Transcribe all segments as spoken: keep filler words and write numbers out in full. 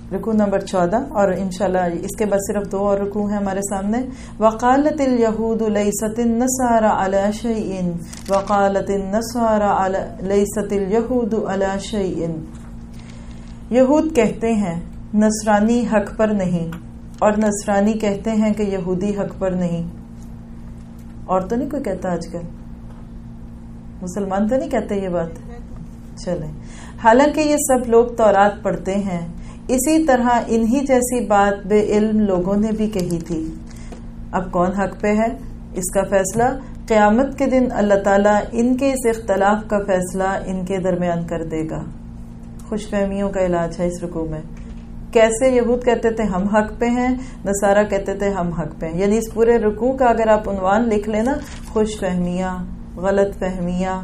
رکوع نمبر چودہ، اور انشاءاللہ اس کے بعد صرف دو اور رکوع ہیں ہمارے سامنے. وقالت اليهود ليست النصارى على شيء وقالت النصارى على ليست اليهود على شيء. یہود کہتے ہیں نصرانی حق پر نہیں، اور نصرانی کہتے ہیں کہ یہودی حق پر نہیں. اور تو نہیں کوئی کہتا آج کل، مسلمان تو نہیں کہتے یہ بات. چلیں، حالانکہ یہ سب لوگ تورات پڑھتے ہیں، اسی طرح انہی جیسی بات بے علم لوگوں نے بھی کہی تھی. اب کون حق پہ ہے اس کا فیصلہ قیامت کے دن اللہ تعالیٰ ان کے اس اختلاف کا فیصلہ ان کے درمیان کر دے گا. خوش فہمیوں کا علاج ہے اس رکوع میں. کیسے یہود کہتے تھے ہم حق پہ ہیں، نصارہ کہتے تھے ہم حق پہ ہیں. یعنی اس پورے رکوع کا اگر آپ عنوان لکھ لینا، خوش فہمیاں، غلط فہمیاں،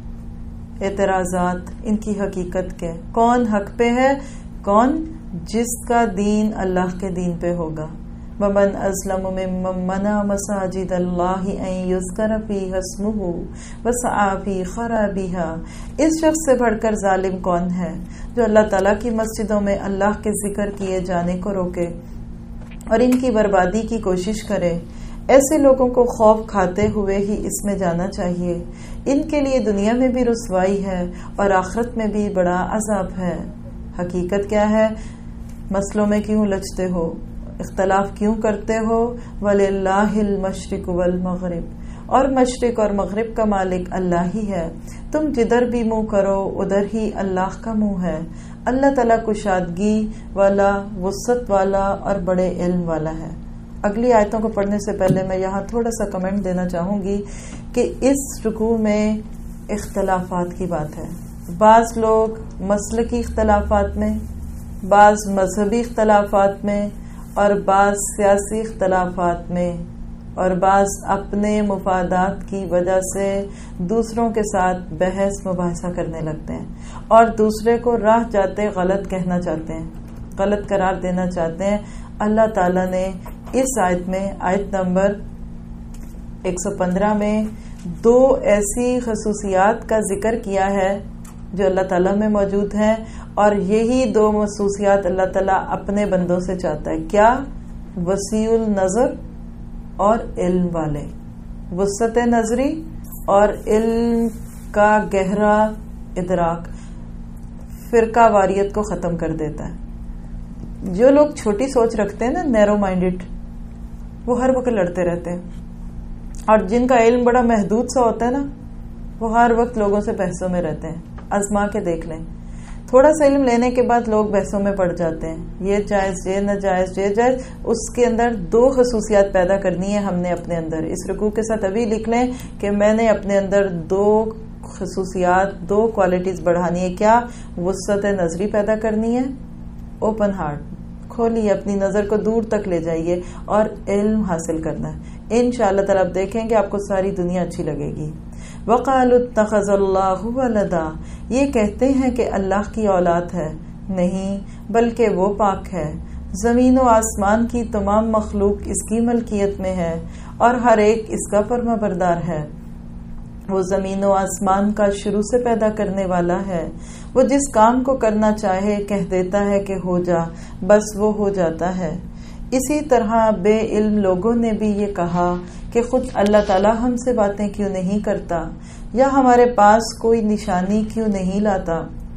اعتراضات، ان کی حقیقت کے. کون حق پہ ہے؟ کون؟ جس کا دین اللہ کے دین پہ ہوگا. وَمَنْ أَظْلَمُ مِمَّنْ مَنَعَ مَسَاجِدَ اللَّهِ أَنْ يُذْكَرَ فِيهَا اسْمُهُ وَسَعَىٰ فِي خَرَابِهَا. اس شخص سے بڑھ کر ظالم کون ہے جو اللہ تعالیٰ کی مسجدوں میں اللہ کے ذکر کیے جانے کو روکے اور ان کی بربادی کی کوشش کرے. ایسے لوگوں کو خوف کھاتے ہوئے ہی اس میں جانا چاہیے. ان کے لیے دنیا میں بھی رسوائی ہے اور آخرت میں بھی بڑا عذاب ہے. حقیقت کیا ہے؟ مسئلوں میں کیوں لچتے ہو، اختلاف کیوں کرتے ہو؟ وَلِلَّهِ الْمَشْرِقُ وَالْمَغْرِبُ. اور مشرق اور مغرب کا مالک اللہ ہی ہے. تم جدھر بھی منہ کرو ادھر ہی اللہ کا منہ ہے. اللہ تعالیٰ کشادگی والا، وسعت والا اور بڑے علم والا ہے. اگلی آیتوں کو پڑھنے سے پہلے میں یہاں تھوڑا سا کمنٹ دینا چاہوں گی کہ اس رکوع میں اختلافات کی بات ہے. بعض لوگ مسلکی اختلافات میں، بعض مذہبی اختلافات میں، اور بعض سیاسی اختلافات میں، اور بعض اپنے مفادات کی وجہ سے دوسروں کے ساتھ بحث مباحثہ کرنے لگتے ہیں اور دوسرے کو راہ جاتے غلط کہنا چاہتے ہیں، غلط قرار دینا چاہتے ہیں. اللہ تعالیٰ نے اس آیت میں، آیت نمبر ایک سو پندرہ میں، دو ایسی خصوصیات کا ذکر کیا ہے جو اللہ تعالیٰ میں موجود ہیں، اور یہی دو خصوصیات اللہ تعالیٰ اپنے بندوں سے چاہتا ہے. کیا؟ وسیع النظر اور علم والے. وسعت نظری اور علم کا گہرا ادراک فرقہ واریت کو ختم کر دیتا ہے. جو لوگ چھوٹی سوچ رکھتے ہیں نا، نیرو مائنڈڈ، وہ ہر وقت لڑتے رہتے ہیں، اور جن کا علم بڑا محدود سا ہوتا ہے نا، وہ ہر وقت لوگوں سے بحثوں میں رہتے ہیں. آزما کے دیکھ لیں، تھوڑا سا علم لینے کے بعد لوگ بحثوں میں پڑ جاتے ہیں، یہ جائز، یہ ناجائز، یہ جائز. اس کے اندر دو خصوصیات پیدا کرنی ہے ہم نے اپنے اندر. اس رکوع کے ساتھ ابھی لکھ لیں کہ میں نے اپنے اندر دو خصوصیات، دو کوالٹیز بڑھانی ہے. کیا؟ وسعت نظری پیدا کرنی ہے، اوپن ہارٹ، کھولیے، اپنی نظر کو دور تک لے جائیے اور علم حاصل کرنا ہے. انشاءاللہ تعالیٰ آپ دیکھیں گے آپ کو ساری دنیا اچھی لگے گی. وَقَالُوا اتَّخَذَ اللَّهُ وَلَدًا. یہ کہتے ہیں کہ اللہ کی اولاد ہے. نہیں، بلکہ وہ پاک ہے. زمین و آسمان کی تمام مخلوق اس کی ملکیت میں ہے اور ہر ایک اس کا فرما بردار ہے. وہ زمین و آسمان کا شروع سے پیدا کرنے والا ہے. وہ جس کام کو کرنا چاہے کہہ دیتا ہے کہ ہو جا، بس وہ ہو جاتا ہے. اسی طرح بے علم لوگوں نے بھی یہ کہا کہ خود اللہ تعالیٰ ہم سے باتیں کیوں نہیں کرتا، یا ہمارے پاس کوئی نشانی کیوں نہیں لاتا.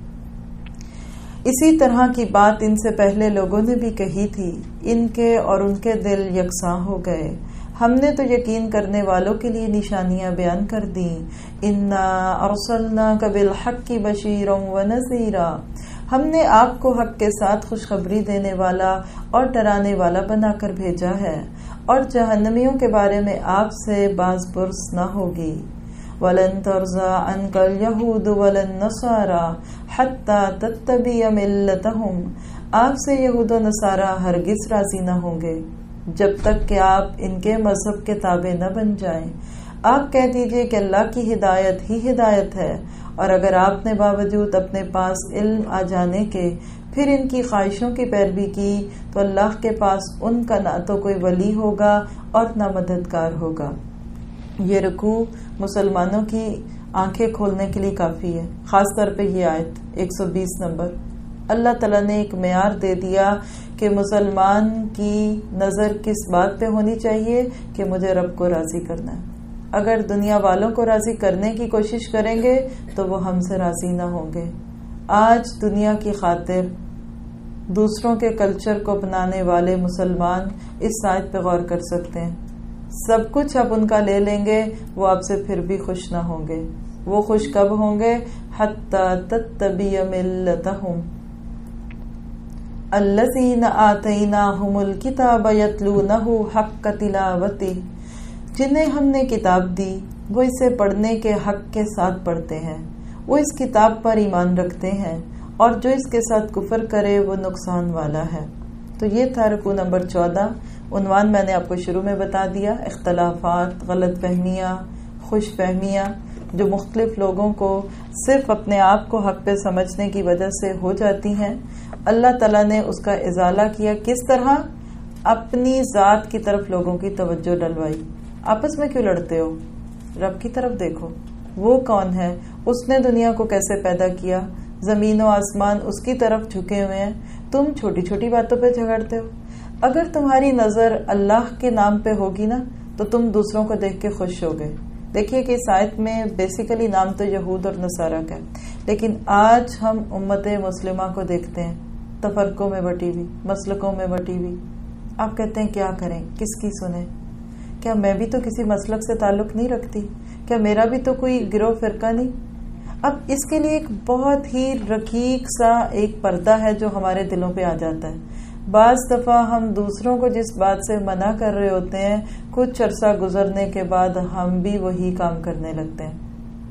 اسی طرح کی بات ان سے پہلے لوگوں نے بھی کہی تھی. ان کے اور ان کے دل یکساں ہو گئے. ہم نے تو یقین کرنے والوں کے لیے نشانیاں بیان کر دیں. انا ارسلناک بالحق بشیرا ونذیرا. ہم نے آپ کو حق کے ساتھ خوشخبری دینے والا اور ڈرانے والا بنا کر بھیجا ہے، اور جہنمیوں کے بارے میں آپ سے باز پرس نہ ہوگی. وَلَن تَرْضَىٰ عَنْكَ الْيَهُودُ وَلَا النَّصَارَىٰ حَتَّىٰ تَتَّبِعَ مِلَّتَهُمْ. آپ سے یہود و نصارہ ہرگز راضی نہ ہوں گے جب تک کہ آپ ان کے مذہب کے تابع نہ بن جائیں. آپ کہہ دیجئے کہ اللہ کی ہدایت ہی ہدایت ہے، اور اگر آپ نے باوجود اپنے پاس علم آ جانے کے پھر ان کی خواہشوں کی پیروی کی تو اللہ کے پاس ان کا نہ تو کوئی ولی ہوگا اور نہ مددگار ہوگا. یہ رکوع مسلمانوں کی آنکھیں کھولنے کے لیے کافی ہے، خاص طور پہ یہ آیت ایک سو بیس نمبر. اللہ تعالیٰ نے ایک معیار دے دیا کہ مسلمان کی نظر کس بات پہ ہونی چاہیے کہ مجھے رب کو راضی کرنا ہے. اگر دنیا والوں کو راضی کرنے کی کوشش کریں گے تو وہ ہم سے راضی نہ ہوں گے. آج دنیا کی خاطر دوسروں کے کلچر کو اپنانے والے مسلمان اس آیت پہ غور کر سکتے ہیں. سب کچھ آپ ان کا لے لیں گے، وہ آپ سے پھر بھی خوش نہ ہوں گے. وہ خوش کب ہوں گے؟ حتی تتبع ملتہم الذین آتیناہم الکتاب یتلونہ حق تلاوتہ، جنہیں ہم نے کتاب دی وہ اسے پڑھنے کے حق کے ساتھ پڑھتے ہیں، وہ اس کتاب پر ایمان رکھتے ہیں، اور جو اس کے ساتھ کفر کرے وہ نقصان والا ہے. تو یہ تھا رکوع نمبر چودہ. عنوان میں نے آپ کو شروع میں بتا دیا، اختلافات، غلط فہمیاں، خوش فہمیاں جو مختلف لوگوں کو صرف اپنے آپ کو حق پہ سمجھنے کی وجہ سے ہو جاتی ہیں. اللہ تعالیٰ نے اس کا ازالہ کیا. کس طرح؟ اپنی ذات کی طرف لوگوں کی توجہ ڈلوائی. آپس میں کیوں لڑتے ہو؟ رب کی طرف دیکھو، وہ کون ہے، اس نے دنیا کو کیسے پیدا کیا، زمین و آسمان اس کی طرف جھکے ہوئے ہیں. تم چھوٹی چھوٹی باتوں پہ جھگڑتے ہو. اگر تمہاری نظر اللہ کے نام پہ ہوگی نا تو تم دوسروں کو دیکھ کے خوش ہوگے. دیکھیے کہ اس آیت میں بیسیکلی نام تو یہود اور نصارہ کا ہے، لیکن آج ہم امت مسلمہ کو دیکھتے ہیں تفرقوں میں بٹی ہوئی، مسلکوں میں بٹی ہوئی. آپ کہتے ہیں کیا کریں، کس کی سنیں؟ کیا میں بھی تو کسی مسلک سے تعلق نہیں رکھتی؟ کیا میرا بھی تو کوئی گروہ فرقہ نہیں؟ اب اس کے لیے ایک بہت ہی رقیق سا ایک پردہ ہے جو ہمارے دلوں پہ آ جاتا ہے. بعض دفعہ ہم دوسروں کو جس بات سے منع کر رہے ہوتے ہیں، کچھ عرصہ گزرنے کے بعد ہم بھی وہی کام کرنے لگتے ہیں.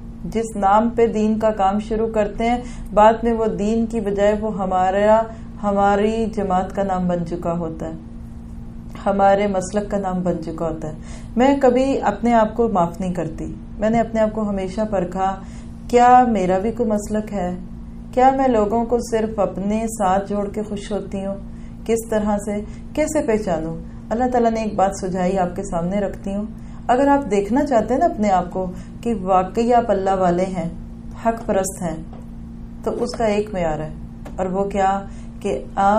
جس نام پہ دین کا کام شروع کرتے ہیں، بعد میں وہ دین کی بجائے وہ ہمارا ہماری جماعت کا نام بن چکا ہوتا ہے، ہمارے مسلک کا نام بن چکا ہوتا ہے. میں کبھی اپنے آپ کو معاف نہیں کرتی. میں نے اپنے آپ کو ہمیشہ پرکھا، کیا میرا بھی کوئی مسلک ہے؟ کیا میں لوگوں کو صرف اپنے ساتھ جوڑ کے خوش ہوتی ہوں؟ کس طرح سے، کیسے پہچانوں؟ اللہ تعالیٰ نے ایک بات سجائی، آپ کے سامنے رکھتی ہوں. اگر آپ دیکھنا چاہتے ہیں نا اپنے آپ کو کہ واقعی آپ اللہ والے ہیں، حق پرست ہیں، تو اس کا ایک معیار ہے، اور وہ کیا کہ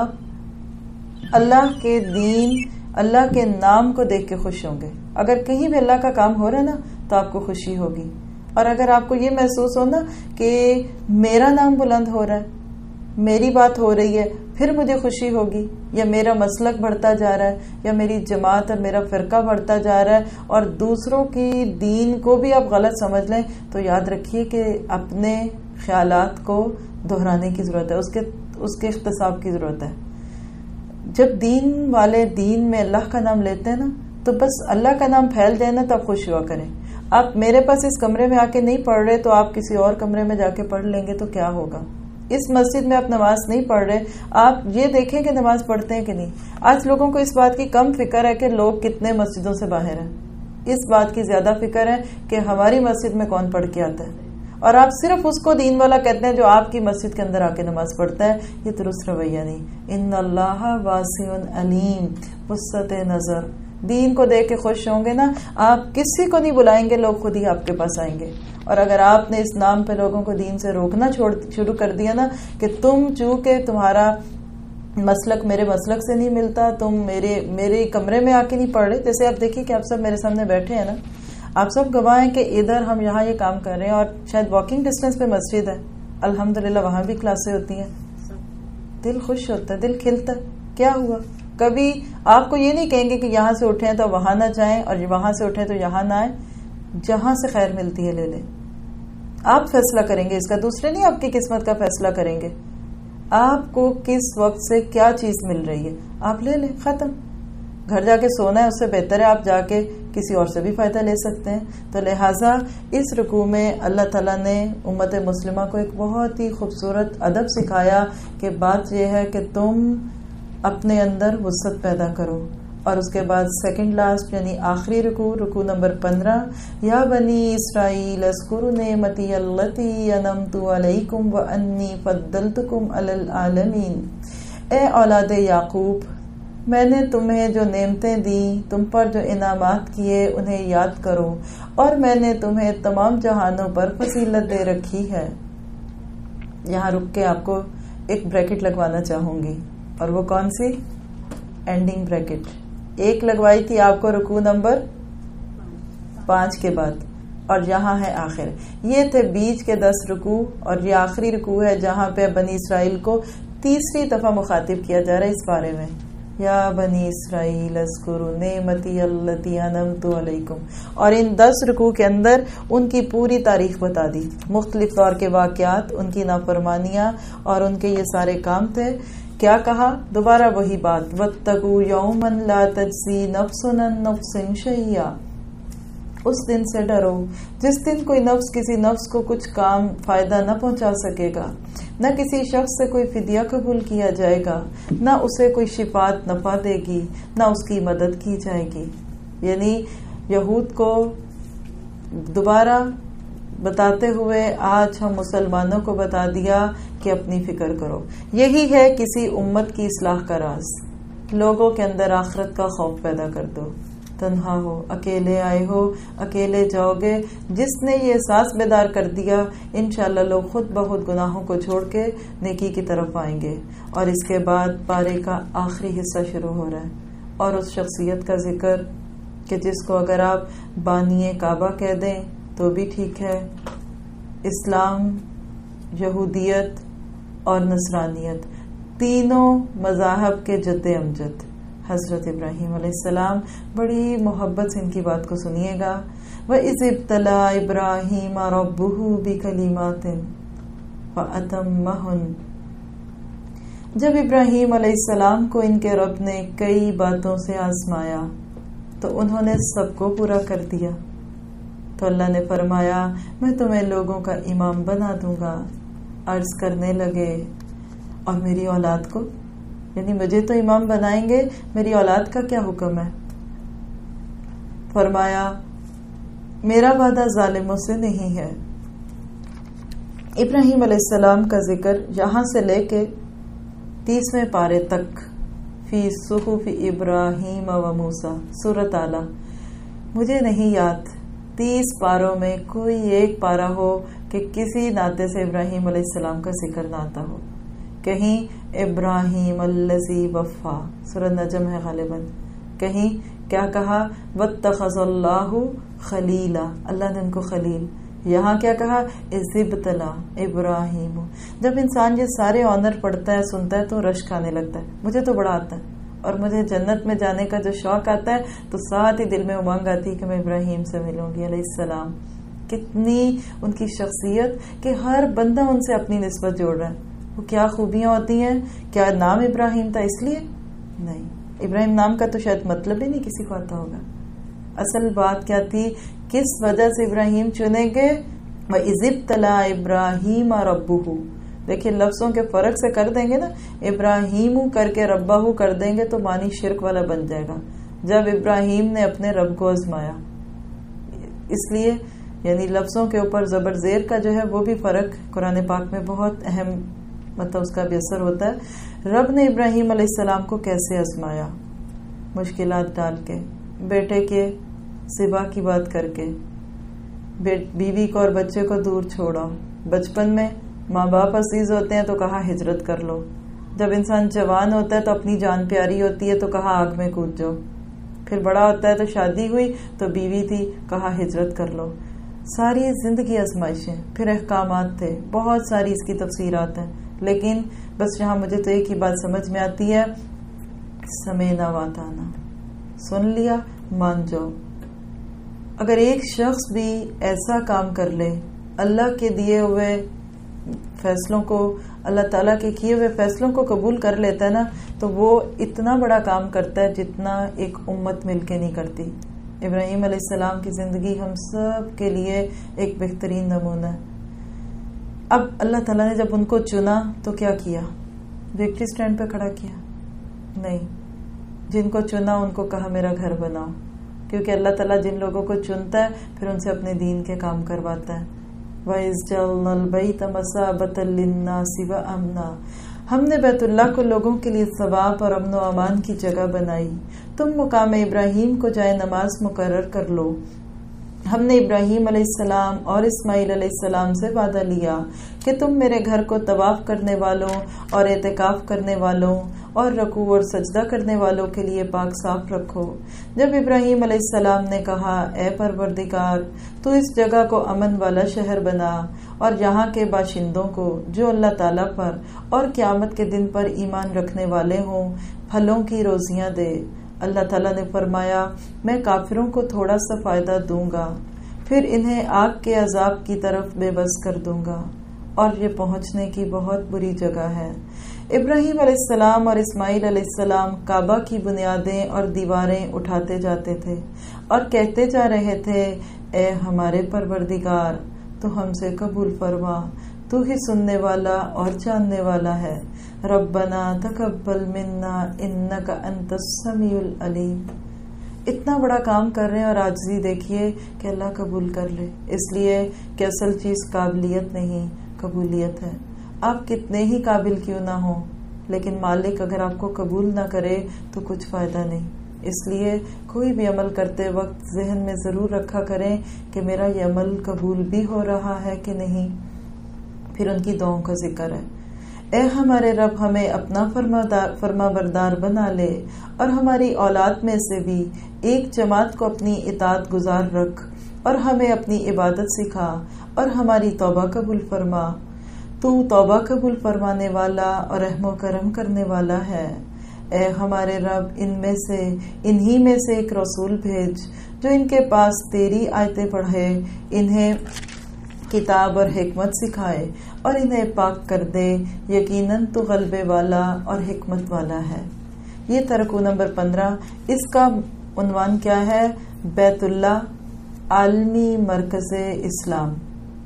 آپ اللہ کے دین، اللہ کے نام کو دیکھ کے خوش ہوں گے. اگر کہیں بھی اللہ کا کام ہو رہا ہے نا تو آپ کو خوشی ہوگی. اور اگر آپ کو یہ محسوس ہو نا کہ میرا نام بلند ہو رہا ہے، میری بات ہو رہی ہے، پھر مجھے خوشی ہوگی. یا میرا مسلک بڑھتا جا رہا ہے، یا میری جماعت اور میرا فرقہ بڑھتا جا رہا ہے، اور دوسروں کی دین کو بھی آپ غلط سمجھ لیں، تو یاد رکھیے کہ اپنے خیالات کو دہرانے کی ضرورت ہے، اس کے اس کے اختصاب کی ضرورت ہے. جب دین والے دین میں اللہ کا نام لیتے ہیں نا تو بس اللہ کا نام پھیل جائے نا تو آپ خوش ہوا کریں. آپ میرے پاس اس کمرے میں آ کے نہیں پڑھ رہے تو آپ کسی اور کمرے میں جا کے پڑھ لیں گے تو کیا ہوگا؟ اس مسجد میں آپ نماز نہیں پڑھ رہے، آپ یہ دیکھیں کہ نماز پڑھتے ہیں کہ نہیں. آج لوگوں کو اس بات کی کم فکر ہے کہ لوگ کتنے مسجدوں سے باہر ہیں، اس بات کی زیادہ فکر ہے کہ ہماری مسجد میں کون پڑھ کے آتا ہے. اور آپ صرف اس کو دین والا کہتے ہیں جو آپ کی مسجد کے اندر آ کے نماز پڑھتا ہے. یہ درست رویہ نہیں. ان اللہ واسع علیم، وسعت نظر. دین کو دیکھ کے خوش ہوں گے نا، آپ کسی کو نہیں بلائیں گے، لوگ خود ہی آپ کے پاس آئیں گے. اور اگر آپ نے اس نام پہ لوگوں کو دین سے روکنا چھوڑ شروع کر دیا نا کہ تم چونکہ تمہارا مسلک میرے مسلک سے نہیں ملتا، تم میرے میرے کمرے میں آ کے نہیں پڑھ رہے. جیسے آپ دیکھیے کہ آپ سب میرے سامنے بیٹھے ہیں نا، آپ سب گواہ ہیں کہ ادھر ہم یہاں یہ کام کر رہے ہیں اور شاید واکنگ ڈسٹینس پہ مسجد ہے، الحمدللہ وہاں بھی کلاسیں ہوتی ہیں. دل خوش ہوتا ہے، دل کھلتا ہے. کیا ہوا؟ کبھی آپ کو یہ نہیں کہیں گے کہ یہاں سے اٹھیں تو وہاں نہ جائیں اور وہاں سے اٹھیں تو یہاں نہ آئیں. جہاں سے خیر ملتی ہے لے لیں. آپ فیصلہ کریں گے اس کا، دوسرے نہیں آپ کی قسمت کا فیصلہ کریں گے. آپ کو کس وقت سے کیا چیز مل رہی ہے آپ لے لیں، ختم. گھر جا کے سونا ہے اس سے بہتر ہے آپ جا کے کسی اور سے بھی فائدہ لے سکتے ہیں. تو لہٰذا اس رکوع میں اللہ تعالیٰ نے امت مسلمہ کو ایک بہت ہی خوبصورت ادب سکھایا کہ بات یہ ہے کہ تم اپنے اندر وسعت پیدا کرو. اور اس کے بعد سیکنڈ لاسٹ یعنی آخری رکوع، رکوع نمبر پندرہ، یا بنی اسرائیل اذکروا نعمتی التی انعمت علیکم وانی فضلتکم علی العالمین. اے اولاد یعقوب، میں نے تمہیں جو نعمتیں دیں، تم پر جو انعامات کیے انہیں یاد کرو، اور میں نے تمہیں تمام جہانوں پر فضیلت دے رکھی ہے. یہاں رک کے آپ کو ایک بریکٹ لگوانا چاہوں گی، اور وہ کون سی؟ اینڈنگ بریکٹ ایک لگوائی تھی آپ کو رکوع نمبر پانچ کے بعد، اور یہاں ہے آخر. یہ تھے بیچ کے دس رکوع، اور یہ آخری رکوع ہے جہاں پہ بنی اسرائیل کو تیسری دفعہ مخاطب کیا جا رہا ہے اس بارے میں، یا بنی اسرائیل اذکروا نعمتی التی انعمت علیکم. اور ان دس رکوع کے اندر ان کی پوری تاریخ بتا دی، مختلف طور کے واقعات، ان کی نافرمانیاں اور ان کے یہ سارے کام تھے. کیا کہا؟ دوبارہ وہی بات، واتقوا یوما لا تجزی نفس عن نفس شیئا. اس دن سے ڈرو جس دن کوئی نفس کسی نفس کو کچھ کام فائدہ نہ پہنچا سکے گا، نہ کسی شخص سے کوئی فدیہ قبول کیا جائے گا، نہ اسے کوئی شفاعت نفع دے گی، نہ اس کی مدد کی جائے گی. یعنی یہود کو دوبارہ بتاتے ہوئے آج ہم مسلمانوں کو بتا دیا کہ اپنی فکر کرو. یہی ہے کسی امت کی اصلاح کا راز. لوگوں کے اندر آخرت کا خوف پیدا کر دو. تنہا ہو، اکیلے آئے ہو، اکیلے جاؤ گے. جس نے یہ احساس بیدار کر دیا، انشاءاللہ لوگ خود بخود گناہوں کو چھوڑ کے نیکی کی طرف آئیں گے. اور اس کے بعد پارے کا آخری حصہ شروع ہو رہا ہے، اور اس شخصیت کا ذکر کہ جس کو اگر آپ بانی کعبہ کہہ دیں تو بھی ٹھیک ہے. اسلام، یہودیت اور نصرانیت تینوں مذاہب کے جد امجد حضرت ابراہیم علیہ السلام. بڑی محبت سے ان کی بات کو سنیے گا. وَإِذِ ابْتَلَىٰ إِبْرَاهِيمَ رَبُّهُ بِكَلِمَاتٍ فَأَتَمَّهُنَّ. جب ابراہیم علیہ السلام کو ان کے رب نے کئی باتوں سے آزمایا تو انہوں نے سب کو پورا کر دیا. تو اللہ نے فرمایا میں تمہیں لوگوں کا امام بنا دوں گا. عرض کرنے لگے اور میری اولاد کو، یعنی مجھے تو امام بنائیں گے، میری اولاد کا کیا حکم ہے؟ فرمایا میرا وعدہ ظالموں سے نہیں ہے. ابراہیم علیہ السلام کا ذکر یہاں سے لے کے تیسویں پارے تک فی صحف ابراہیم و موسیٰ سورۃ اعلیٰ. مجھے نہیں یاد تیس پاروں میں کوئی ایک پارہ ہو کہ کسی ناطے سے ابراہیم علیہ السلام کا ذکر نہ آتا ہو. کہیں ابراہیم الذی وفا سورۃ نجم ہے غالباً، کہیں کیا کہا واتخذ اللہ خلیلا، اللہ نے ان کو خلیل. یہاں کیا کہا اذ ابتلی ابراہیم. جب انسان یہ سارے آنر پڑھتا ہے سنتا ہے تو رشک آنے لگتا ہے. مجھے تو بڑا آتا ہے، اور مجھے جنت میں جانے کا جو شوق آتا ہے تو ساتھ ہی دل میں امنگ آتی ہے کہ میں ابراہیم سے ملوں گی علیہ السلام. کتنی ان کی شخصیت کہ ہر بندہ ان سے اپنی نسبت جوڑ رہا ہے. وہ کیا خوبیاں ہوتی ہیں. کیا نام ابراہیم تھا اس لیے؟ نہیں، ابراہیم نام کا تو شاید مطلب ہی نہیں کسی کو آتا ہوگا. اصل بات کیا تھی، کس وجہ سے ابراہیم چنے گئے؟ وَإِذِ ابْتَلَىٰ إِبْرَاهِيمَ رَبُّهُ. دیکھیں لفظوں کے فرق سے کر دیں گے نا، ابراہیم کر کے ربہ کر دیں گے تو معنی شرک والا بن جائے گا. جب ابراہیم نے اپنے رب کو آزمایا، اس لیے یعنی لفظوں کے اوپر زبر زیر کا جو ہے وہ بھی فرق قرآن پاک میں بہت اہم، مطلب اس کا بھی اثر ہوتا ہے. رب نے ابراہیم علیہ السلام کو کیسے آزمایا؟ مشکلات ڈال کے، بیٹے کے سبا کی بات کر کے، بیوی کو اور بچے کو دور چھوڑا. بچپن میں ماں باپ عزیز ہوتے ہیں تو کہا ہجرت کر لو. جب انسان جوان ہوتا ہے تو اپنی جان پیاری ہوتی ہے تو کہا آگ میں کود جاؤ. پھر بڑا ہوتا ہے تو شادی ہوئی تو بیوی تھی، کہا ہجرت کر لو. ساری زندگی آزمائشیں، پھر احکامات تھے، بہت ساری اس کی تفسیرات ہیں. لیکن بس یہاں مجھے تو ایک ہی بات سمجھ میں آتی ہے، سمینا واتانا، سن لیا مان جاؤ. اگر ایک شخص بھی ایسا کام کر لے، اللہ کے دیے ہوئے فیصلوں کو، اللہ تعالیٰ کے کیے ہوئے فیصلوں کو قبول کر لیتا ہے نا، تو وہ اتنا بڑا کام کرتا ہے جتنا ایک امت مل کے نہیں کرتی. ابراہیم علیہ السلام کی زندگی ہم سب کے لیے ایک بہترین نمونہ ہے. اب اللہ تعالیٰ نے جب ان کو چنا تو کیا کیا؟ وکٹری سٹینڈ پہ کھڑا کیا؟ نہیں. جن کو چنا ان کو کہا میرا گھر بناؤ، کیونکہ اللہ تعالیٰ جن لوگوں کو چنتا ہے پھر ان سے اپنے دین کے کام کرواتا ہے. وَإِذْ جَعَلْنَا الْبَيْتَ مَثَابَةً لِلنَّاسِ وَأَمْنًا. ہم نے بیت اللہ کو لوگوں کے لیے ثواب اور امن و امان کی جگہ بنائی. تم مقام ابراہیم کو جائے نماز مقرر کر لو. ہم نے ابراہیم علیہ السلام اور اسماعیل علیہ السلام سے وعدہ لیا کہ تم میرے گھر کو طواف کرنے والوں اور اعتکاف کرنے والوں اور رکوع اور سجدہ کرنے والوں کے لیے پاک صاف رکھو۔ جب ابراہیم علیہ السلام نے کہا اے پروردگار تو اس جگہ کو امن والا شہر بنا اور یہاں کے باشندوں کو جو اللہ تعالیٰ پر اور قیامت کے دن پر ایمان رکھنے والے ہوں پھلوں کی روزیاں دے۔ اللہ تعالیٰ نے فرمایا میں کافروں کو تھوڑا سا فائدہ دوں گا پھر انہیں آگ کے عذاب کی طرف بے بس کر دوں گا اور یہ پہنچنے کی بہت بری جگہ ہے۔ ابراہیم علیہ السلام اور اسماعیل علیہ السلام کعبہ کی بنیادیں اور دیواریں اٹھاتے جاتے تھے اور کہتے جا رہے تھے اے ہمارے پروردگار تو ہم سے قبول فرما، تو ہی سننے والا اور جاننے والا ہے۔ ربنا تقبل منا انک انت السمیع العلیم۔ اتنا بڑا کام کر رہے ہیں اور عاجزی دیکھیے کہ اللہ قبول کر لے، اس لیے کہ اصل چیز قابلیت نہیں قبولیت ہے۔ آپ کتنے ہی قابل کیوں نہ ہوں لیکن مالک اگر آپ کو قبول نہ کرے تو کچھ فائدہ نہیں۔ اس لیے کوئی بھی عمل کرتے وقت ذہن میں ضرور رکھا کریں کہ میرا یہ عمل قبول بھی ہو رہا ہے کہ نہیں۔ پھر ان کی دعاؤں کا ذکر ہے، اے ہمارے رب ہمیں اپنا فرما بردار بنا لے اور ہماری اولاد میں سے بھی ایک جماعت کو اپنی اطاعت گزار رکھ اور ہمیں اپنی عبادت سکھا اور ہماری توبہ قبول فرما۔ تو توبہ قبول فرمانے والا اور رحم و کرم کرنے والا ہے۔ اے ہمارے رب ان میں سے انہی میں سے ایک رسول بھیج جو ان کے پاس تیری آیتیں پڑھے، انہیں کتاب اور حکمت سکھائے اور انہیں پاک کر دے، یقیناً تو غلبے والا اور حکمت والا ہے۔ یہ ترکو نمبر پندرہ، اس کا عنوان کیا ہے؟ بیت اللہ عالمی مرکز اسلام۔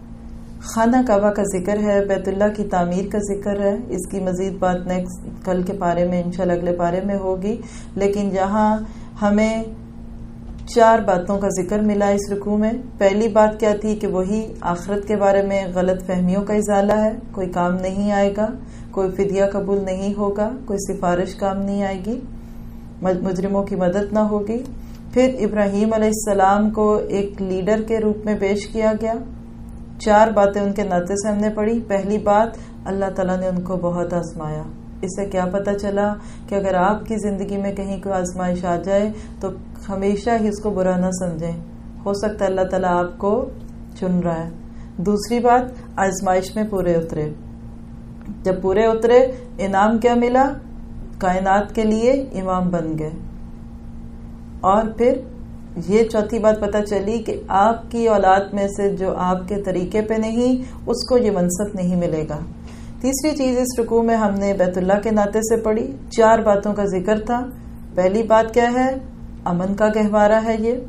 خانہ کعبہ کا ذکر ہے، بیت اللہ کی تعمیر کا ذکر ہے۔ اس کی مزید بات نیکسٹ کل کے پارے میں انشاءاللہ اگلے پارے میں ہوگی، لیکن یہاں ہمیں چار باتوں کا ذکر ملا اس رکوع میں۔ پہلی بات کیا تھی کہ وہی آخرت کے بارے میں غلط فہمیوں کا ازالہ ہے، کوئی کام نہیں آئے گا، کوئی فدیہ قبول نہیں ہوگا، کوئی سفارش کام نہیں آئے گی، مجرموں کی مدد نہ ہوگی۔ پھر ابراہیم علیہ السلام کو ایک لیڈر کے روپ میں پیش کیا گیا۔ چار باتیں ان کے ناطے سے ہم نے پڑھی۔ پہلی بات، اللہ تعالیٰ نے ان کو بہت آزمایا۔ اس سے کیا پتہ چلا کہ اگر آپ کی زندگی میں کہیں کوئی آزمائش آ جائے تو ہمیشہ ہی اس کو برا نہ سمجھیں، ہو سکتا ہے اللہ تعالیٰ آپ کو چن رہا ہے۔ دوسری بات، آزمائش میں پورے اترے۔ جب پورے اترے انعام کیا ملا؟ کائنات کے لیے امام بن گئے۔ اور پھر یہ چوتھی بات پتہ چلی کہ آپ کی اولاد میں سے جو آپ کے طریقے پہ نہیں اس کو یہ منصب نہیں ملے گا۔ تیسری چیز اس رکوع میں ہم نے بیت اللہ کے ناطے سے پڑھی، چار باتوں کا ذکر تھا۔ پہلی بات کیا ہے؟ امن کا گہوارہ ہے یہ۔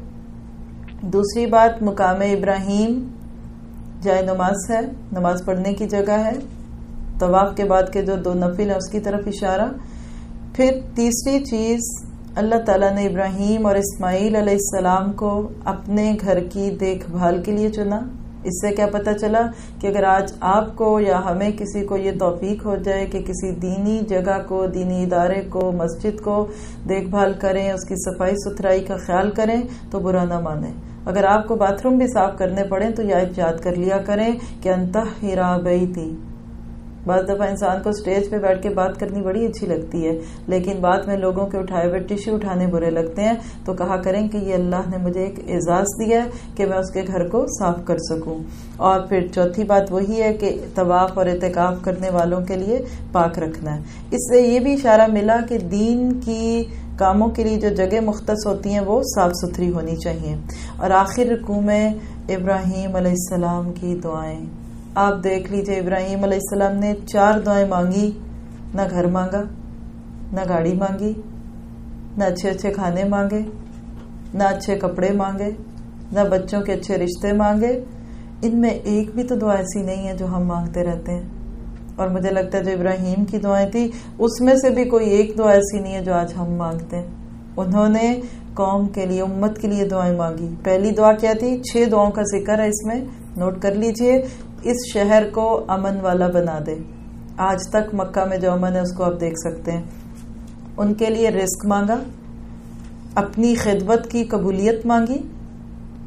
دوسری بات، مقام ابراہیم جائے نماز ہے، نماز پڑھنے کی جگہ ہے۔ طواف کے بعد کے جو دو نفل ہیں اس کی طرف اشارہ۔ پھر تیسری چیز، اللہ تعالیٰ نے ابراہیم اور اسماعیل علیہ السلام کو اپنے گھر کی دیکھ بھال کے لیے چنا۔ اس سے کیا پتہ چلا کہ اگر آج آپ کو یا ہمیں کسی کو یہ توفیق ہو جائے کہ کسی دینی جگہ کو، دینی ادارے کو، مسجد کو دیکھ بھال کریں، اس کی صفائی ستھرائی کا خیال کریں تو برا نہ مانیں۔ اگر آپ کو باتھ روم بھی صاف کرنے پڑیں تو یہ یاد کر لیا کریں کہ انطہرا بیتی۔ بعض دفعہ انسان کو سٹیج پہ بیٹھ کے بات کرنی بڑی اچھی لگتی ہے، لیکن بعد میں لوگوں کے اٹھائے ہوئے ٹیشو اٹھانے برے لگتے ہیں، تو کہا کریں کہ یہ اللہ نے مجھے ایک اعزاز دیا ہے کہ میں اس کے گھر کو صاف کر سکوں۔ اور پھر چوتھی بات وہی ہے کہ طواف اور اعتکاف کرنے والوں کے لیے پاک رکھنا ہے۔ اس سے یہ بھی اشارہ ملا کہ دین کی کاموں کے لیے جو جگہ مختص ہوتی ہیں وہ صاف ستھری ہونی چاہیے۔ اور آخر رکوع میں ابراہیم علیہ السلام کی دعائیں آپ دیکھ لیجئے۔ ابراہیم علیہ السلام نے چار دعائیں مانگی، نہ گھر مانگا، نہ گاڑی مانگی، نہ اچھے اچھے کھانے مانگے، نہ اچھے کپڑے مانگے، نہ بچوں کے اچھے رشتے مانگے۔ ان میں ایک بھی تو دعا ایسی نہیں ہے جو ہم مانگتے رہتے ہیں، اور مجھے لگتا ہے جو ابراہیم کی دعائیں تھی اس میں سے بھی کوئی ایک دعا ایسی نہیں ہے جو آج ہم مانگتے ہیں۔ انہوں نے قوم کے لیے، امت کے لیے دعائیں مانگی۔ پہلی دعا کیا تھی؟ چھ دعاؤں کا ذکر ہے اس میں، نوٹ کر لیجئے۔ اس شہر کو امن والا بنا دے۔ آج تک مکہ میں جو امن ہے اس کو آپ دیکھ سکتے ہیں۔ ان کے لیے رزق مانگا، اپنی خدمت کی قبولیت مانگی،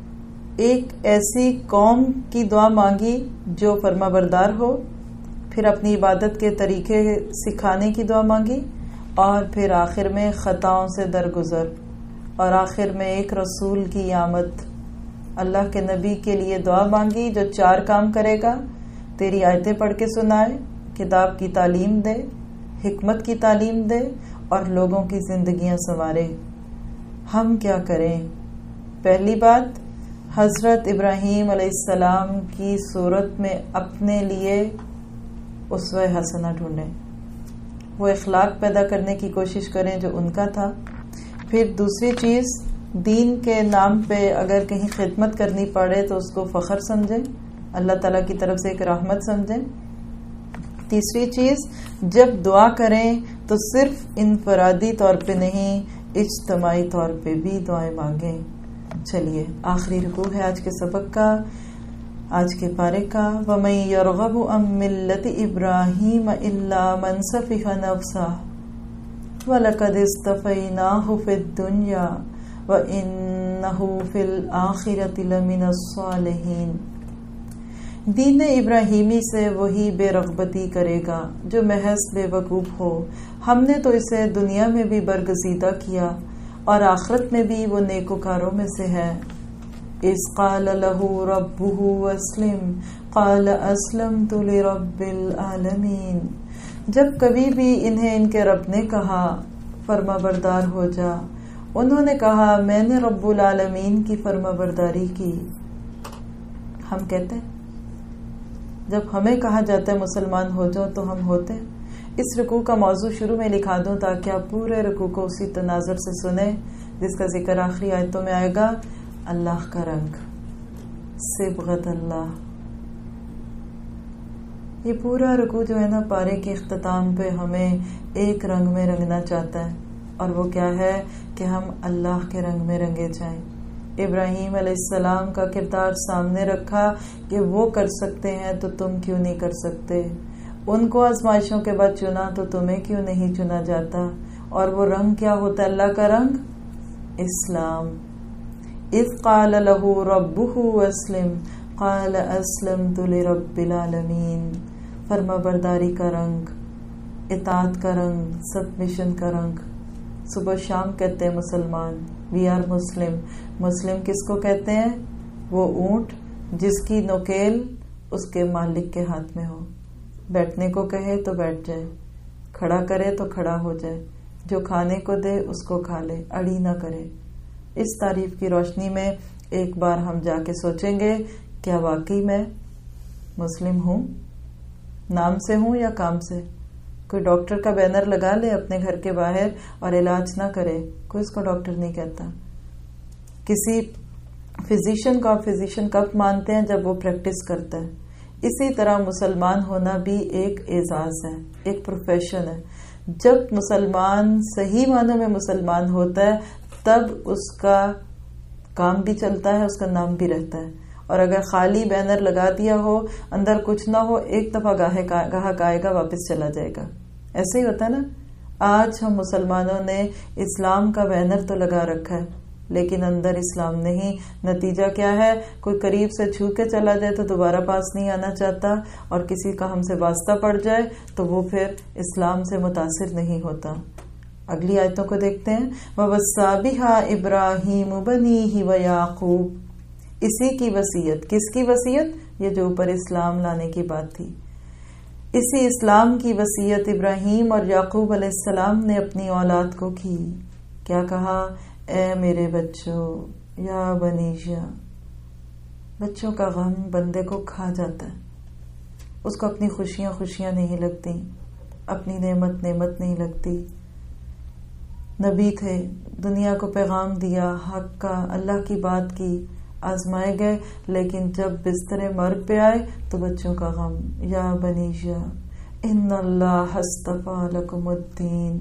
ایک ایسی قوم کی دعا مانگی جو فرما بردار ہو، پھر اپنی عبادت کے طریقے سکھانے کی دعا مانگی، اور پھر آخر میں خطاؤں سے درگزر، اور آخر میں ایک رسول کی آمد، اللہ کے نبی کے لیے دعا مانگی جو چار کام کرے گا: تیری آیتیں پڑھ کے سنائے، کتاب کی تعلیم دے، حکمت کی تعلیم دے، اور لوگوں کی زندگیاں سنوارے۔ ہم کیا کریں؟ پہلی بات، حضرت ابراہیم علیہ السلام کی صورت میں اپنے لیے اسوہ حسنہ ڈھونڈیں، وہ اخلاق پیدا کرنے کی کوشش کریں جو ان کا تھا۔ پھر دوسری چیز، دین کے نام پہ اگر کہیں خدمت کرنی پڑے تو اس کو فخر سمجھیں، اللہ تعالیٰ کی طرف سے ایک رحمت سمجھیں۔ تیسری چیز، جب دعا کریں تو صرف انفرادی طور پہ نہیں، اجتماعی طور پہ بھی دعائیں مانگیں۔ چلیے، آخری رکوع ہے آج کے سبق کا، آج کے پارے کا۔ وَمَن يَرْغَبُ عَن مِّلَّةِ إِبْرَاهِيمَ إِلَّا مَن سَفِهَ نَفْسَهُ وَلَقَدِ اصْطَفَيْنَاهُ فِي الدُّنْيَا وَإِنَّهُ فِي الْآخِرَةِ لَمِنَ الصَّالِحِينَ۔ دین ابراہیمی سے وہی بے رغبتی کرے گا جو محض بے وقوف ہو، ہم نے تو اسے دنیا میں بھی برگزیدہ کیا اور آخرت میں بھی وہ نیکوکاروں میں سے ہے۔ اذ قال له ربه اسلم قال اسلمت لرب العالمین۔ جب کبھی بھی انہیں ان کے رب نے کہا فرما بردار ہو جا، انہوں نے کہا میں نے رب العالمین کی فرما برداری کی۔ ہم کہتے ہیں جب ہمیں کہا جاتا ہے مسلمان ہو جاؤ تو ہم ہوتے ہیں۔ اس رکوع کا موضوع شروع میں لکھا دوں تاکہ آپ پورے رکوع کو اسی تناظر سے سنیں جس کا ذکر آخری آیتوں میں آئے گا۔ اللہ کا رنگ، صبغت اللہ۔ یہ پورا رکوع جو ہے نا پارے کے اختتام پہ ہمیں ایک رنگ میں رنگنا چاہتا ہے، اور وہ کیا ہے کہ ہم اللہ کے رنگ میں رنگے جائیں۔ ابراہیم علیہ السلام کا کردار سامنے رکھا کہ وہ کر سکتے ہیں تو تم کیوں نہیں کر سکتے، ان کو آزمائشوں کے بعد چنا تو تمہیں کیوں نہیں چنا جاتا۔ اور وہ رنگ کیا ہوتا ہے اللہ کا رنگ؟ اسلام۔ اذ قال له ربه اسلم قال اسلمت لرب العالمین۔ فرما برداری کا رنگ، اطاعت کا رنگ، سبمیشن کا رنگ۔ صبح شام کہتے ہیں مسلمان، وی آر مسلم۔ مسلم کس کو کہتے ہیں؟ وہ اونٹ جس کی نوکیل اس کے مالک کے ہاتھ میں ہو، بیٹھنے کو کہے تو بیٹھ جائے، کھڑا کرے تو کھڑا ہو جائے، جو کھانے کو دے اس کو کھا لے، اڑی نہ کرے۔ اس تعریف کی روشنی میں ایک بار ہم جا کے سوچیں گے کیا واقعی میں مسلم ہوں؟ نام سے ہوں یا کام سے؟ کوئی ڈاکٹر کا بینر لگا لے اپنے گھر کے باہر اور علاج نہ کرے، کوئی اس کو ڈاکٹر نہیں کہتا۔ کسی فزیشین کو آپ فزیشین کب مانتے ہیں؟ جب وہ پریکٹس کرتا ہے۔ اسی طرح مسلمان ہونا بھی ایک اعزاز ہے، ایک پروفیشن ہے۔ جب مسلمان صحیح معنوں میں مسلمان ہوتا ہے تب اس کا کام بھی چلتا ہے، اس کا نام بھی رہتا ہے۔ اور اگر خالی بینر لگا دیا ہو، اندر کچھ نہ ہو، ایک دفعہ گاہک آئے گا واپس چلا جائے گا۔ ایسے ہی ہوتا ہے نا۔ آج ہم مسلمانوں نے اسلام کا بینر تو لگا رکھا ہے لیکن اندر اسلام نہیں۔ نتیجہ کیا ہے؟ کوئی قریب سے چھو کے چلا جائے تو دوبارہ پاس نہیں آنا چاہتا، اور کسی کا ہم سے واسطہ پڑ جائے تو وہ پھر اسلام سے متاثر نہیں ہوتا۔ اگلی آیتوں کو دیکھتے ہیں۔ وَوَصَّىٰ بِهَا إِبْرَاهِيمُ بَنِيهِ وَيَعْقُوبُ۔ اسی کی وصیت، کس کی وصیت؟ یہ جو اوپر اسلام لانے کی بات تھی، اسی اسلام کی وصیت ابراہیم اور یعقوب علیہ السلام نے اپنی اولاد کو کی۔ کیا کہا؟ اے میرے بچوں، یا بنیشا۔ بچوں کا غم بندے کو کھا جاتا ہے، اس کو اپنی خوشیاں خوشیاں نہیں لگتی، اپنی نعمت نعمت نہیں لگتی۔ نبی تھے، دنیا کو پیغام دیا، حق کا، اللہ کی بات کی، آزمائے گئے، لیکن جب بستر مرگ پہ آئے تو بچوں کا غم۔ یا بنیشا ان اللہ اصطفیٰ لکم الدین۔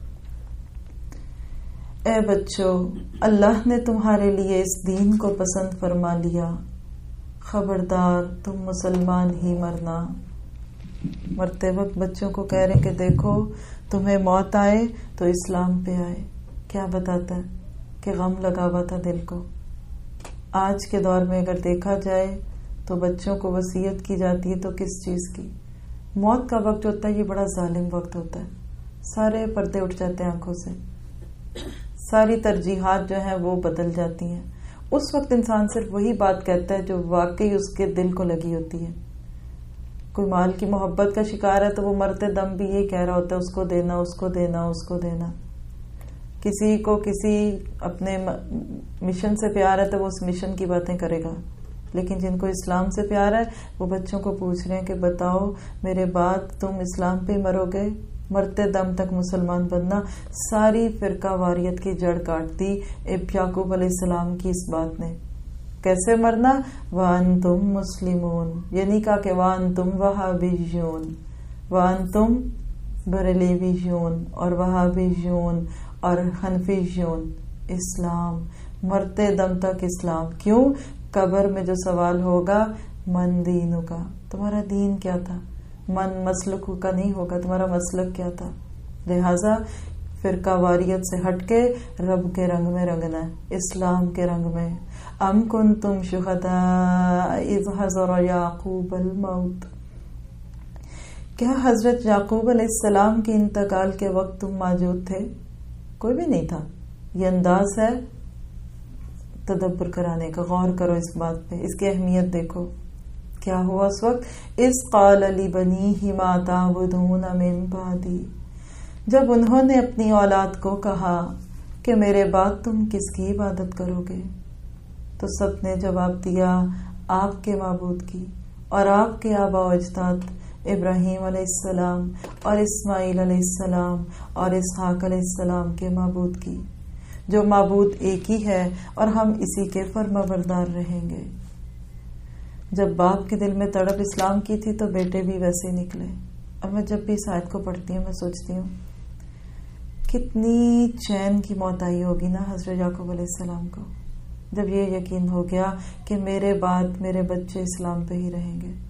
اے بچوں، اللہ نے تمہارے لیے اس دین کو پسند فرما لیا، خبردار تم مسلمان ہی مرنا۔ مرتے وقت بچوں کو کہہ رہے کہ دیکھو تمہیں موت آئے تو اسلام پہ آئے۔ کیا بتاتا ہے کہ غم لگا ہوا تھا دل کو۔ آج کے دور میں اگر دیکھا جائے تو بچوں کو وصیت کی جاتی ہے تو کس چیز کی؟ موت کا وقت ہوتا ہے یہ بڑا ظالم وقت ہوتا ہے، سارے پردے اٹھ جاتے ہیں آنکھوں سے، ساری ترجیحات جو ہیں وہ بدل جاتی ہیں. اس وقت انسان صرف وہی بات کہتا ہے جو واقعی اس کے دل کو لگی ہوتی ہے. کوئی مال کی محبت کا شکار ہے تو وہ مرتے دم بھی یہ کہہ رہا ہوتا ہے اس کو دینا اس کو دینا اس کو دینا. کسی کو کسی اپنے مشن سے پیار ہے تو وہ اس مشن کی باتیں کرے گا. لیکن جن کو اسلام سے پیار ہے وہ بچوں کو پوچھ رہے ہیں کہ بتاؤ میرے بعد تم اسلام پہ مرو گے، مرتے دم تک مسلمان بننا. ساری فرقہ واریت کی جڑ کاٹ دی یعقوب علیہ السلام کی اس بات نے. کیسے مرنا؟ وَأَنْتُمْ مُسْلِمُونَ، یعنی کہا کہ وَأَنْتُمْ وَهَابِيُّونَ، وَأَنْتُمْ بریلویون اور وہابیون اور حنفیون. اسلام، مرتے دم تک اسلام. کیوں؟ قبر میں جو سوال ہوگا من دینوں کا، تمہارا دین کیا تھا؟ من مسلک کا نہیں ہوگا، تمہارا مسلک کیا تھا؟ لہذا فرقہ واریت سے ہٹ کے رب کے رنگ میں رنگنا ہے، اسلام کے رنگ میں. ام کنتم شہداء اذ حضر یعقوب الموت، کیا حضرت یعقوب علیہ السلام کے انتقال کے وقت تم موجود تھے؟ کوئی بھی نہیں تھا. یہ انداز ہے تدبر کرانے کا. غور کرو اس بات پہ، اس کی اہمیت دیکھو. کیا ہوا اس وقت؟ اذ قال لبنیہ ما تعبدون من بعدی، جب انہوں نے اپنی اولاد کو کہا کہ میرے بعد تم کس کی عبادت کرو گے، تو سب نے جواب دیا آپ کے معبود کی اور آپ کے آبا و اجداد ابراہیم علیہ السلام اور اسماعیل علیہ السلام اور اسحاق علیہ السلام کے معبود کی، جو معبود ایک ہی ہے اور ہم اسی کے فرما بردار رہیں گے. جب باپ کے دل میں تڑپ اسلام کی تھی تو بیٹے بھی ویسے نکلے. اب میں جب بھی اس آیت کو پڑھتی ہوں میں سوچتی ہوں کتنی چین کی موت آئی ہوگی نا حضرت یعقوب علیہ السلام کو، جب یہ یقین ہو گیا کہ میرے بعد میرے بچے اسلام پہ ہی رہیں گے.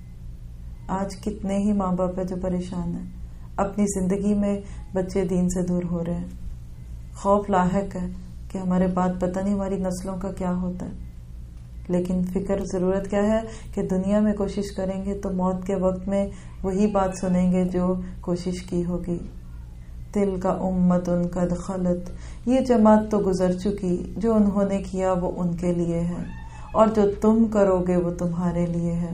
آج کتنے ہی ماں باپ ہیں جو پریشان ہیں، اپنی زندگی میں بچے دین سے دور ہو رہے ہیں. خوف لاحق ہے کہ ہمارے بعد پتہ نہیں ہماری نسلوں کا کیا ہوتا ہے. لیکن فکر ضرورت کیا ہے کہ دنیا میں کوشش کریں گے تو موت کے وقت میں وہی بات سنیں گے جو کوشش کی ہوگی. تل کا امت ان قد خلت، یہ جماعت تو گزر چکی، جو انہوں نے کیا وہ ان کے لیے ہے اور جو تم کرو گے وہ تمہارے لیے ہے.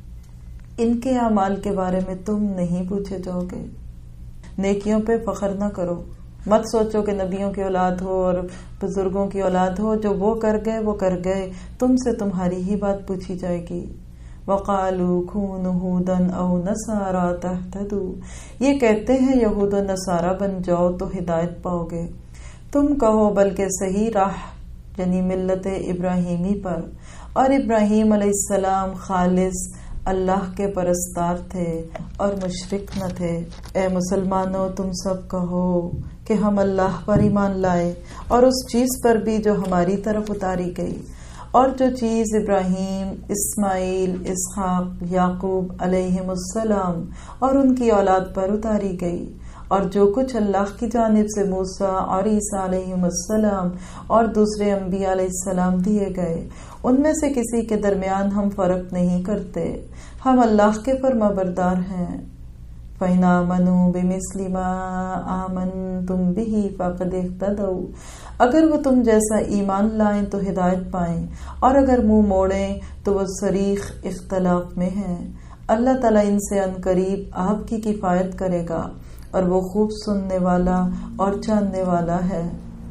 ان کے اعمال کے بارے میں تم نہیں پوچھے جاؤ گے. نیکیوں پہ فخر نہ کرو، مت سوچو کہ نبیوں کی اولاد ہو اور بزرگوں کی اولاد ہو، جو وہ کر گئے وہ کر گئے، تم سے تمہاری ہی بات پوچھی جائے گی. وَقَالُوا كُونُوا هُودًا أَوْ نَصَارَىٰ تَهْتَدُوا، یہ کہتے ہیں یہود و نصارہ بن جاؤ تو ہدایت پاؤ گے. تم کہو بلکہ صحیح راہ یعنی ملت ابراہیمی پر، اور ابراہیم علیہ السلام خالص اللہ کے پرستار تھے اور مشرک نہ تھے. اے مسلمانوں تم سب کہو کہ ہم اللہ پر ایمان لائے اور اس چیز پر بھی جو ہماری طرف اتاری گئی، اور جو چیز ابراہیم، اسماعیل، اسحاق، یعقوب علیہم السلام اور ان کی اولاد پر اتاری گئی، اور جو کچھ اللہ کی جانب سے موسیٰ اور عیسیٰ علیہم السلام اور دوسرے انبیاء علیہ السلام دیے گئے، ان میں سے کسی کے درمیان ہم فرق نہیں کرتے. ہم اللہ کے فرما بردار ہیں. فَإِنْ آمَنُوا بِمِثْلِ مَا آمَنْتُمْ بِهِ فَقَدِ اهْتَدَوْا، اگر وہ تم جیسا ایمان لائیں تو ہدایت پائیں، اور اگر منہ موڑیں تو وہ صریح اختلاف میں ہیں. اللہ تعالیٰ ان سے ان قریب آپ کی کفایت کرے گا اور وہ خوب سننے والا اور جاننے والا ہے.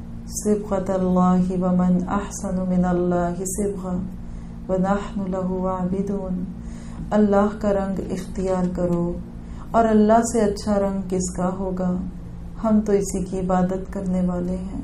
صبغۃ اللہ ومن احسن من اللہ صبغہ ونحن له عابدون، اللہ کا رنگ اختیار کرو اور اللہ سے اچھا رنگ کس کا ہوگا، ہم تو اسی کی عبادت کرنے والے ہیں.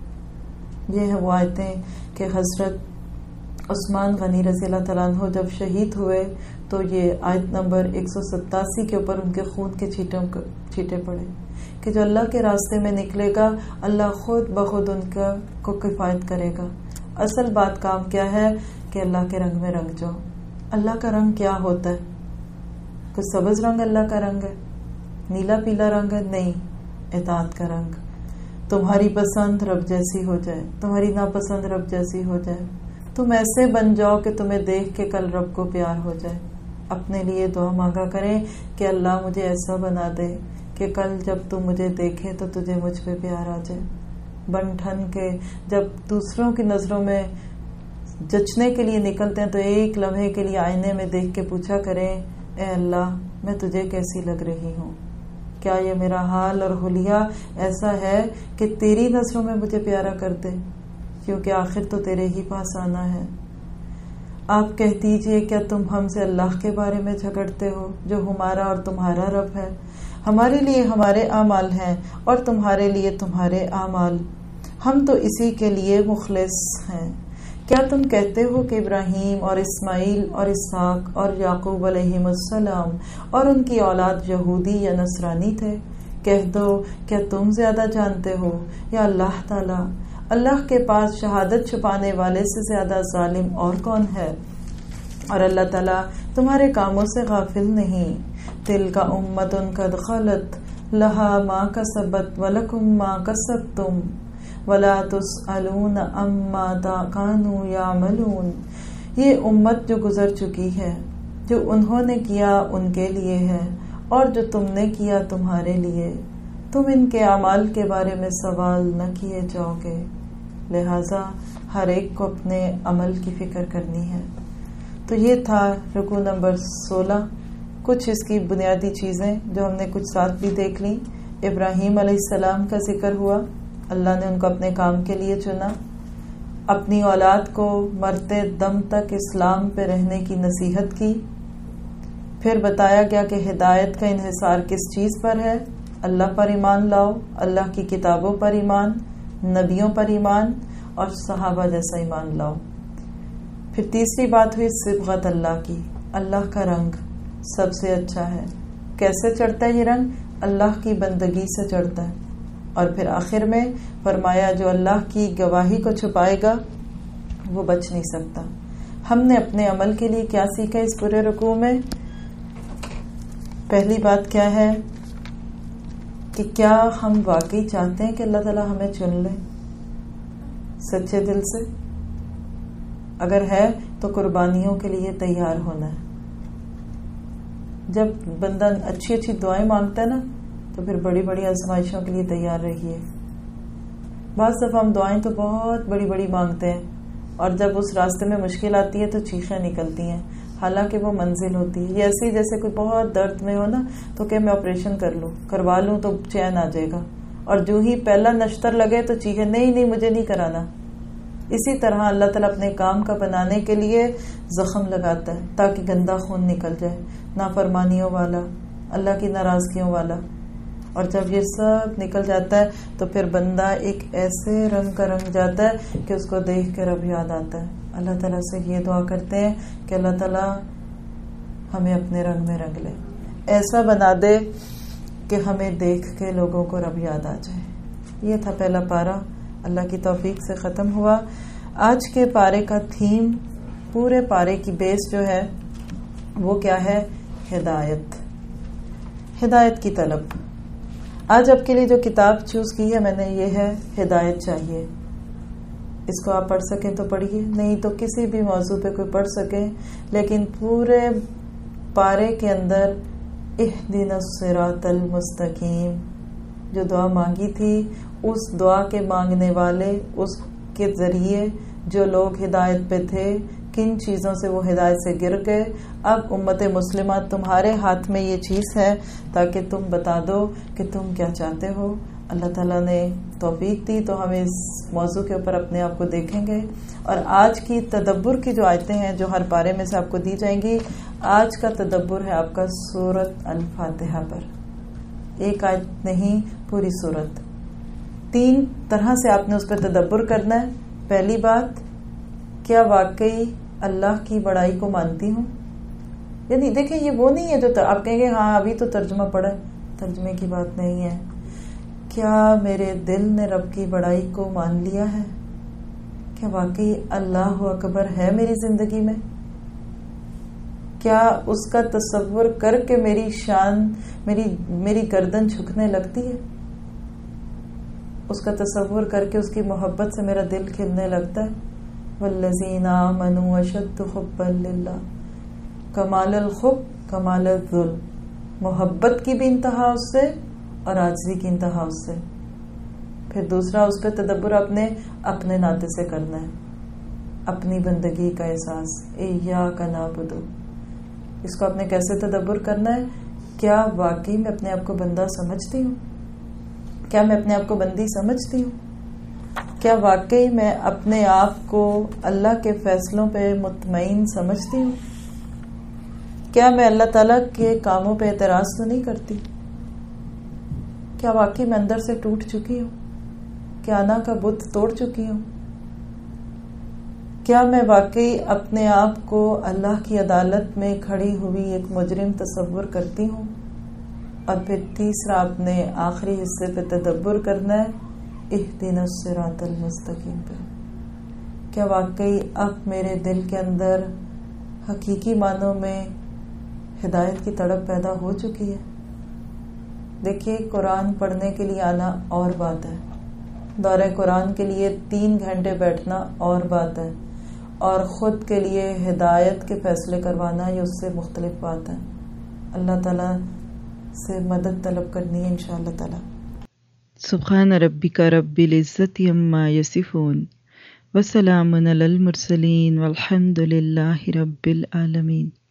یہ ہے وہ آیتیں کہ حضرت عثمان غنی رضی اللہ تعالیٰ عنہ جب شہید ہوئے تو یہ آیت نمبر ایک سو ستاسی کے اوپر ان کے خون کے چھیٹوں چھیٹے پڑے کہ جو اللہ کے راستے میں نکلے گا اللہ خود بخود ان کا کو کفایت کرے گا. اصل بات کام کیا ہے کہ اللہ کے رنگ میں رنگ جاؤ. اللہ کا رنگ کیا ہوتا ہے؟ کوئی سبز رنگ اللہ کا رنگ ہے؟ نیلا پیلا رنگ ہے؟ نہیں، اطاعت کا رنگ. تمہاری پسند رب جیسی ہو جائے، تمہاری ناپسند رب جیسی ہو جائے. تم ایسے بن جاؤ کہ تمہیں دیکھ کے کل رب کو پیار ہو جائے. اپنے لیے دعا مانگا کریں کہ اللہ مجھے ایسا بنا دے کہ کل جب تو مجھے دیکھے تو تجھے مجھ پہ پیار آ جائے. بن ٹھن کے جب دوسروں کی نظروں میں جچنے کے لیے نکلتے ہیں تو ایک لمحے کے لیے آئینے میں دیکھ کے پوچھا کریں اے اللہ میں تجھے کیسی لگ رہی ہوں, کیا یہ میرا حال اور حلیہ ایسا ہے کہ تیری نظروں میں مجھے پیارا کر دے, کیونکہ آخر تو تیرے ہی پاس آنا ہے. آپ کہہ دیجئے کیا تم ہم سے اللہ کے بارے میں جھگڑتے ہو جو ہمارا اور تمہارا رب ہے؟ ہمارے لیے ہمارے اعمال ہیں اور تمہارے لیے تمہارے اعمال, ہم تو اسی کے لیے مخلص ہیں. کیا تم کہتے ہو کہ ابراہیم اور اسماعیل اور اسحاق اور یعقوب علیہم السلام اور ان کی اولاد یہودی یا نصرانی تھے؟ کہہ دو کیا تم زیادہ جانتے ہو یا اللہ تعالی؟ اللہ کے پاس شہادت چھپانے والے سے زیادہ ظالم اور کون ہے؟ اور اللہ تعالیٰ تمہارے کاموں سے غافل نہیں. تلک امۃ قد خلت لہا ما کسبت ولکم ما کسبتم ولا تسألون عما كانوا يعملون. یہ امت جو گزر چکی ہے, جو انہوں نے کیا ان کے لیے ہے اور جو تم نے کیا تمہارے لیے, تم ان کے اعمال کے بارے میں سوال نہ کیے جاؤ گے. لہذا ہر ایک کو اپنے عمل کی فکر کرنی ہے. تو یہ تھا رکوع نمبر سولہ, کچھ اس کی بنیادی چیزیں جو ہم نے کچھ ساتھ بھی دیکھ لیں. ابراہیم علیہ السلام کا ذکر ہوا, اللہ نے ان کو اپنے کام کے لیے چنا. اپنی اولاد کو مرتے دم تک اسلام پہ رہنے کی نصیحت کی. پھر بتایا گیا کہ ہدایت کا انحصار کس چیز پر ہے؟ اللہ پر ایمان لاؤ, اللہ کی کتابوں پر ایمان, نبیوں پر ایمان اور صحابہ جیسا ایمان لاؤ. پھر تیسری بات ہوئی صبغت اللہ کی, اللہ کا رنگ سب سے اچھا ہے. کیسے چڑھتا ہے یہ رنگ؟ اللہ کی بندگی سے چڑھتا ہے. اور پھر آخر میں فرمایا جو اللہ کی گواہی کو چھپائے گا وہ بچ نہیں سکتا. ہم نے اپنے عمل کے لیے کیا سیکھا اس پورے رکوع میں؟ پہلی بات کیا ہے کہ کیا ہم واقعی چاہتے ہیں کہ اللہ تعالیٰ ہمیں چن لے سچے دل سے؟ اگر ہے تو قربانیوں کے لیے تیار ہونا ہے. جب بندہ اچھی اچھی دعائیں مانگتا ہے نا تو پھر بڑی بڑی آزمائشوں کے لیے تیار رہیے. بعض دفعہ ہم دعائیں تو بہت بڑی بڑی مانگتے ہیں اور جب اس راستے میں مشکل آتی ہے تو چیخیں نکلتی ہیں, حالانکہ وہ منزل ہوتی ہے. یہ ایسی جیسے کوئی بہت درد میں ہو نا تو کہ میں آپریشن کر لوں کروا لوں تو چین آ جائے گا, اور جو ہی پہلا نشتر لگے تو چیخیں نہیں نہیں مجھے نہیں کرانا. اسی طرح اللہ تعالیٰ اپنے کام کا بنانے کے لیے زخم لگاتا ہے تاکہ گندا خون نکل جائے, نافرمانیوں والا, اللہ کی ناراضگیوں والا. اور جب یہ سب نکل جاتا ہے تو پھر بندہ ایک ایسے رنگ کا رنگ جاتا ہے کہ اس کو دیکھ کر اب یاد آتا ہے. اللہ تعالیٰ سے یہ دعا کرتے ہیں کہ اللہ تعالیٰ ہمیں اپنے رنگ میں رنگ لے, ایسا بنا دے کہ ہمیں دیکھ کے لوگوں کو رب یاد آ جائے. یہ تھا پہلا پارہ, اللہ کی توفیق سے ختم ہوا. آج کے پارے کا تھیم, پورے پارے کی بیس جو ہے وہ کیا ہے؟ ہدایت, ہدایت کی طلب. آج آپ کے لیے جو کتاب چوز کی ہے میں نے یہ ہے ہدایت چاہیے. اس کو آپ پڑھ سکیں تو پڑھیے, نہیں تو کسی بھی موضوع پہ کوئی پڑھ سکے, لیکن پورے پارے کے اندر اہدنا الصراط المستقیم جو دعا مانگی تھی, اس دعا کے مانگنے والے, اس کے ذریعے جو لوگ ہدایت پہ تھے, کن چیزوں سے وہ ہدایت سے گر گئے. اب امت مسلمہ تمہارے ہاتھ میں یہ چیز ہے تاکہ تم بتا دو کہ تم کیا چاہتے ہو. اللہ تعالیٰ نے توفیق دی تو ہم اس موضوع کے اوپر اپنے آپ کو دیکھیں گے. اور آج کی تدبر کی جو آیتیں ہیں جو ہر پارے میں سے آپ کو دی جائیں گی, آج کا تدبر ہے آپ کا سورۃ الفاتحہ پر. ایک آیت نہیں, پوری سورت. تین طرح سے آپ نے اس پر تدبر کرنا ہے. پہلی بات, کیا واقعی اللہ کی بڑائی کو مانتی ہوں؟ یعنی دیکھیں یہ وہ نہیں ہے جو آپ کہیں گے ہاں ابھی تو ترجمہ پڑھا, ترجمے کی بات نہیں ہے. کیا میرے دل نے رب کی بڑائی کو مان لیا ہے؟ کیا واقعی اللہ اکبر ہے میری زندگی میں؟ کیا اس کا تصور کر کے میری شان, میری میری گردن جھکنے لگتی ہے؟ اس کا تصور کر کے اس کی محبت سے میرا دل کھلنے لگتا ہے؟ والذین آمنوا اشد حبا للہ. کمال الحب کمال الذل، محبت کی بھی انتہا اس سے اور عاجزی کی انتہا اس سے. پھر دوسرا اس پہ تدبر اپنے اپنے ناطے سے کرنا ہے، اپنی بندگی کا احساس. ایاک نعبد، اس کو اپنے کیسے تدبر کرنا ہے؟ کیا واقعی میں اپنے آپ کو بندہ سمجھتی ہوں؟ کیا میں اپنے آپ کو بندی سمجھتی ہوں؟ کیا واقعی میں اپنے آپ کو اللہ کے فیصلوں پہ مطمئن سمجھتی ہوں؟ کیا میں اللہ تعالیٰ کے کاموں پہ اعتراض تو نہیں کرتی؟ کیا واقعی میں اندر سے ٹوٹ چکی ہوں؟ کیا انا کا بت توڑ چکی ہوں؟ کیا میں واقعی اپنے آپ کو اللہ کی عدالت میں کھڑی ہوئی ایک مجرم تصور کرتی ہوں؟ اور پھر تیسرا اپنے آخری حصے پہ تدبر کرنا ہے، اہدنا الصراط المستقیم پہ. کیا واقعی اب میرے دل کے اندر حقیقی معنوں میں ہدایت کی تڑپ پیدا ہو چکی ہے؟ دیکھیے، قرآن پڑھنے کے لیے آنا اور بات ہے، دورہ قرآن کے لیے تین گھنٹے بیٹھنا اور بات ہے، اور خود کے لیے ہدایت کے فیصلے کروانا یہ اس سے مختلف بات ہے. اللہ تعالیٰ سے مدد طلب کرنی ہے انشاءاللہ تعالیٰ. سبحان ربک رب العزت عما یصفون وسلام علی المرسلین والحمد للہ رب العالمین.